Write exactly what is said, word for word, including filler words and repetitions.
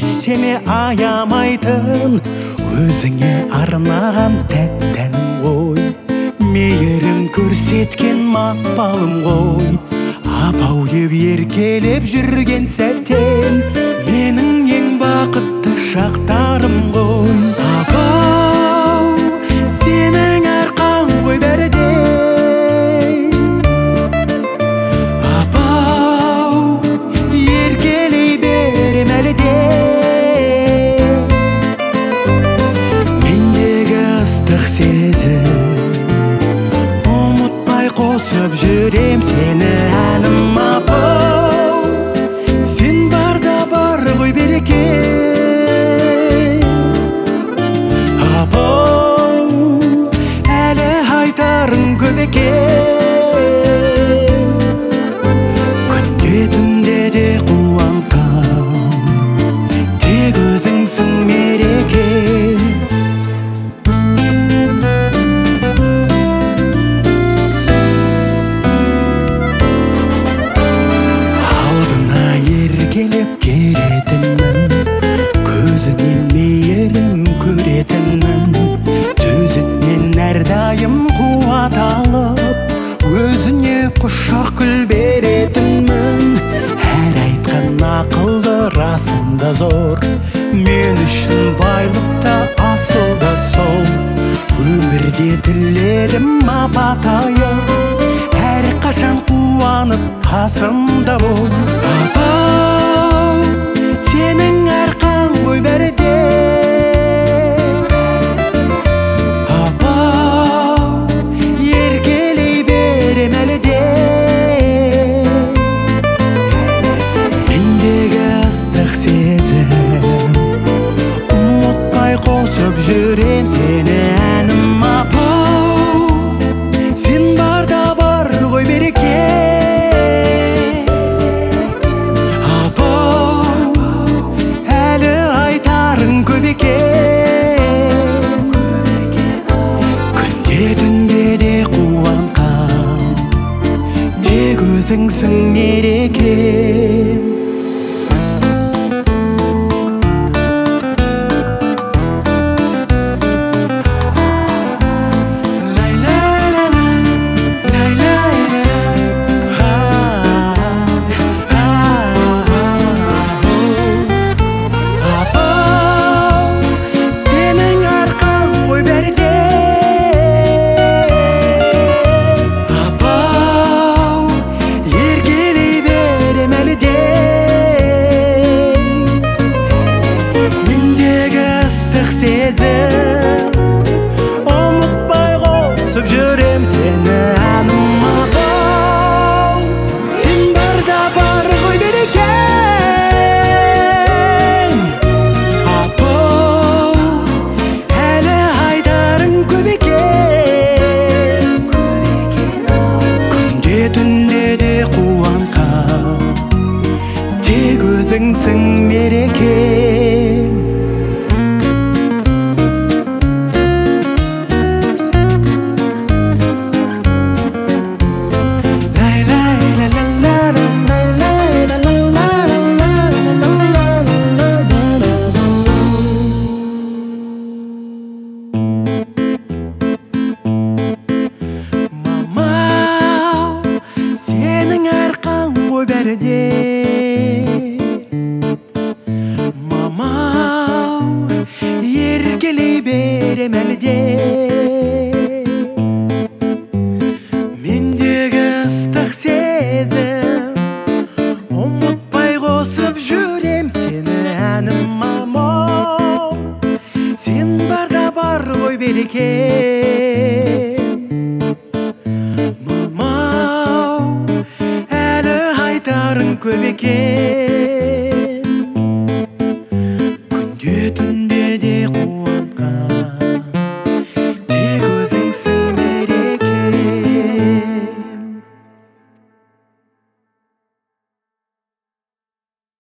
сені аямайтын, өзіңе арнаған тәттәнім ғой. Мейірім көрсеткен мақпалым ғой. Апау деп еркелеп жүрген сәттен, менің ең бақытты шақтарым ғой. Апау, сенің арқаң ғой бәріде. Апау, еркелей берем әлі де. Мендегі ыстық сезім, ұмытпай қосып жүрем сені әнім. Апау, сен барда бар ғой береке. Апау, әлі айтарың көп екен. Күнде түнде де қуантқан тек өзіңсің мереке. Алдына еркелеп келетінмін, көзіңнен мейірім көретінмін. Төзіңнен әрдайым қуат алып, өзіне құшақ гүл беретінмін. Әр айтқан ақылды расында зор, мен үшін байлық та асыл да сол. Өмірде тілерім апатайым, әрқашан қуанып қасымда бол. Апау, сенің арқаң ғой бәріде. Апау, еркелей берем әлі де. Мендегі ыстық сезім, ұмытпай қосып жүрем сені әнім. Апау, сен барда бар ғой береке. Апау, әлі айтарың көп екен. Күнде түнде де қуанған тек өзіңсің мерекем. Сезім, ұмытпай қосып жүрем сені әнім. Апау, сен барда бар ғой береке. Апау, әлі айтарың көп екен. Күнде түнде де қуанған тек өзіңсің мерекем. Мамау, еркелей берем әлі де. Мендегі ыстық сезім, ұмытпай қосып жүрем сені әнім. Мамау, сен барда бар ғой береке.